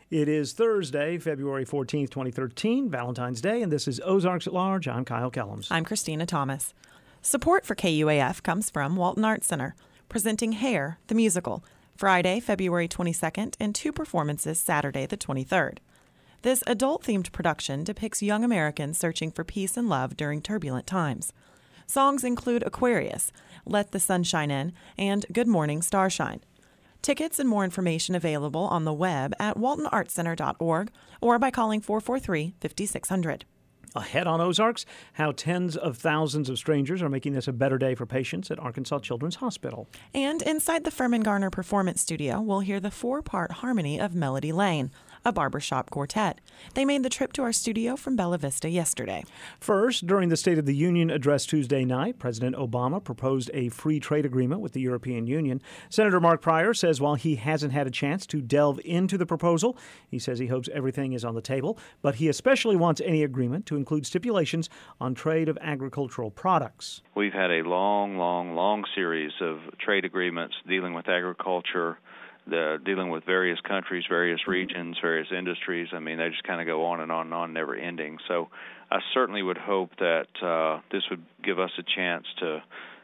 It is Thursday, February 14th, 2013, Valentine's Day, and this is Ozarks at Large. I'm Kyle Kellums. I'm Christina Thomas. Support for KUAF comes from Walton Arts Center, presenting Hair, the musical, Friday, February 22nd, and 2 performances Saturday, the 23rd. This adult-themed production depicts young Americans searching for peace and love during turbulent times. Songs include Aquarius, Let the Sunshine In, and Good Morning Starshine. Tickets and more information available on the web at waltonartscenter.org or by calling 443-5600. Ahead on Ozarks, how tens of thousands of strangers are making this a better day for patients at Arkansas Children's Hospital. And inside the Furman Garner Performance Studio, we'll hear the 4-part harmony of Melody Lane, a barbershop quartet. They made the trip to our studio from Bella Vista yesterday. First, during the State of the Union address Tuesday night, President Obama proposed a free trade agreement with the European Union. Senator Mark Pryor says while he hasn't had a chance to delve into the proposal, he says he hopes everything is on the table, but he especially wants any agreement to include stipulations on trade of agricultural products. We've had a long series of trade agreements dealing with agriculture, dealing with various countries, various regions, various industries. I mean, they just kind of go on and on and on, never ending. So I certainly would hope that this would give us a chance to,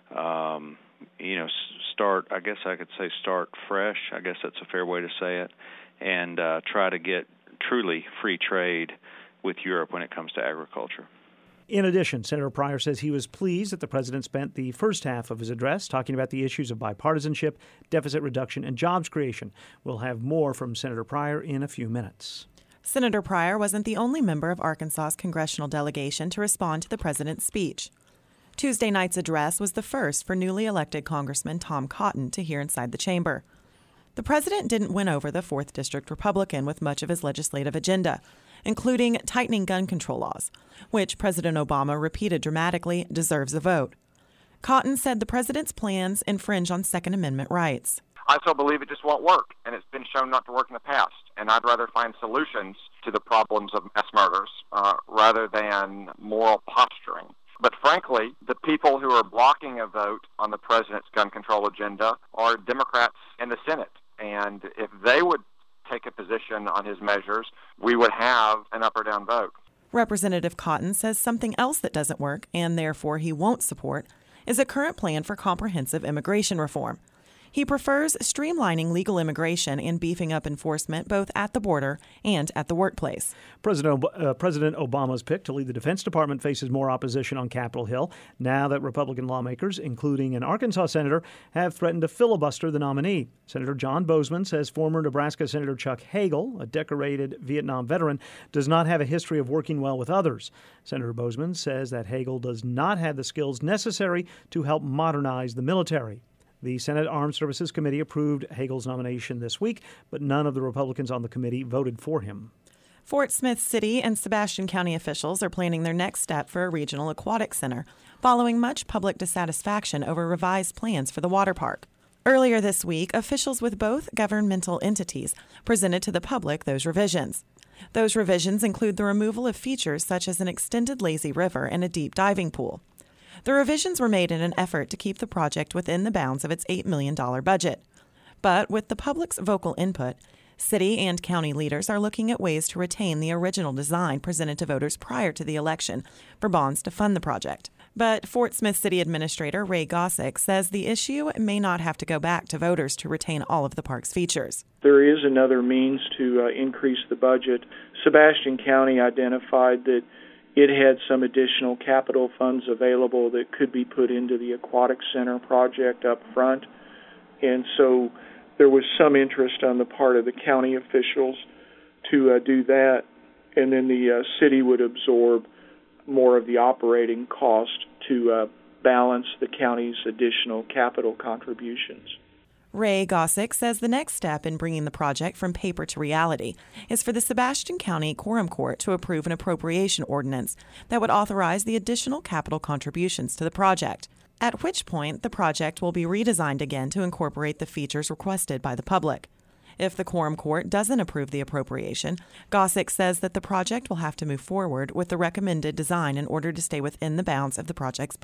start, I guess I could say start fresh. I guess that's a fair way to say it, and try to get truly free trade with Europe when it comes to agriculture. In addition, Senator Pryor says he was pleased that the president spent the first half of his address talking about the issues of bipartisanship, deficit reduction, and jobs creation. We'll have more from Senator Pryor in a few minutes. Senator Pryor wasn't the only member of Arkansas's congressional delegation to respond to the president's speech. Tuesday night's address was the first for newly elected Congressman Tom Cotton to hear inside the chamber. The president didn't win over the 4th District Republican with much of his legislative agenda, including tightening gun control laws, which President Obama repeated dramatically deserves a vote. Cotton said the president's plans infringe on Second Amendment rights. I still believe it just won't work, and it's been shown not to work in the past. And I'd rather find solutions to the problems of mass murders rather than moral posturing. But frankly, the people who are blocking a vote on the president's gun control agenda are Democrats in the Senate. And if they would take a position on his measures, we would have an up or down vote. Representative Cotton says something else that doesn't work, and therefore he won't support, is a current plan for comprehensive immigration reform. He prefers streamlining legal immigration and beefing up enforcement both at the border and at the workplace. President Obama's pick to lead the Defense Department faces more opposition on Capitol Hill now that Republican lawmakers, including an Arkansas senator, have threatened to filibuster the nominee. Senator John Boozman says former Nebraska Senator Chuck Hagel, a decorated Vietnam veteran, does not have a history of working well with others. Senator Boozman says that Hagel does not have the skills necessary to help modernize the military. The Senate Armed Services Committee approved Hagel's nomination this week, but none of the Republicans on the committee voted for him. Fort Smith City and Sebastian County officials are planning their next step for a regional aquatic center, following much public dissatisfaction over revised plans for the water park. Earlier this week, officials with both governmental entities presented to the public those revisions. Those revisions include the removal of features such as an extended lazy river and a deep diving pool. The revisions were made in an effort to keep the project within the bounds of its $8 million budget. But with the public's vocal input, city and county leaders are looking at ways to retain the original design presented to voters prior to the election for bonds to fund the project. But Fort Smith City Administrator Ray Gossick says the issue may not have to go back to voters to retain all of the park's features. There is another means to increase the budget. Sebastian County identified that it had some additional capital funds available that could be put into the aquatic center project up front. And so there was some interest on the part of the county officials to do that. And then the city would absorb more of the operating cost to balance the county's additional capital contributions. Ray Gossick says the next step in bringing the project from paper to reality is for the Sebastian County Quorum Court to approve an appropriation ordinance that would authorize the additional capital contributions to the project, at which point the project will be redesigned again to incorporate the features requested by the public. If the Quorum Court doesn't approve the appropriation, Gossick says that the project will have to move forward with the recommended design in order to stay within the bounds of the project's budget.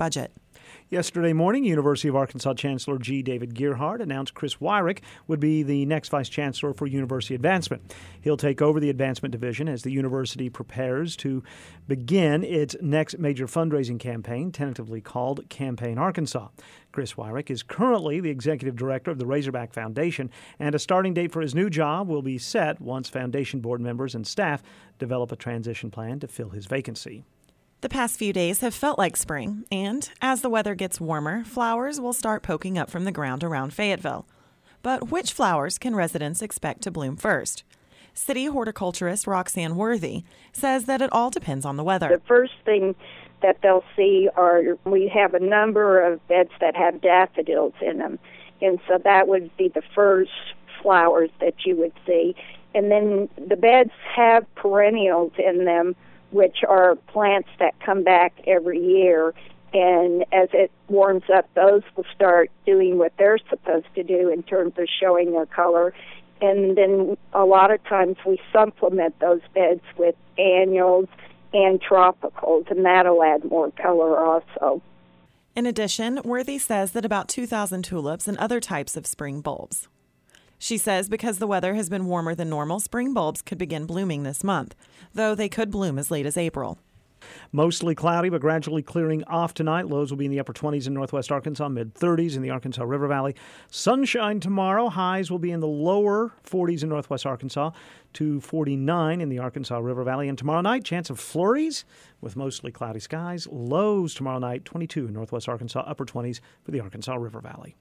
Yesterday morning, University of Arkansas Chancellor G. David Gearhart announced Chris Wyrick would be the next Vice Chancellor for University Advancement. He'll take over the Advancement Division as the university prepares to begin its next major fundraising campaign, tentatively called Campaign Arkansas. Chris Wyrick is currently the Executive Director of the Razorback Foundation, and a starting date for his new job will be set once Foundation board members and staff develop a transition plan to fill his vacancy. The past few days have felt like spring, and as the weather gets warmer, flowers will start poking up from the ground around Fayetteville. But which flowers can residents expect to bloom first? City horticulturist Roxanne Worthy says that it all depends on the weather. The first thing that they'll see we have a number of beds that have daffodils in them, and so that would be the first flowers that you would see. And then the beds have perennials in them, which are plants that come back every year. And as it warms up, those will start doing what they're supposed to do in terms of showing their color. And then a lot of times we supplement those beds with annuals and tropicals, and that'll add more color also. In addition, Worthy says that about 2,000 tulips and other types of spring bulbs. She says because the weather has been warmer than normal, spring bulbs could begin blooming this month, though they could bloom as late as April. Mostly cloudy, but gradually clearing off tonight. Lows will be in the upper 20s in northwest Arkansas, mid-30s in the Arkansas River Valley. Sunshine tomorrow. Highs will be in the lower 40s in northwest Arkansas to 49 in the Arkansas River Valley. And tomorrow night, chance of flurries with mostly cloudy skies. Lows tomorrow night, 22 in northwest Arkansas, upper 20s for the Arkansas River Valley.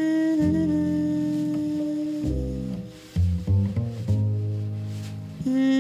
Mm-hmm.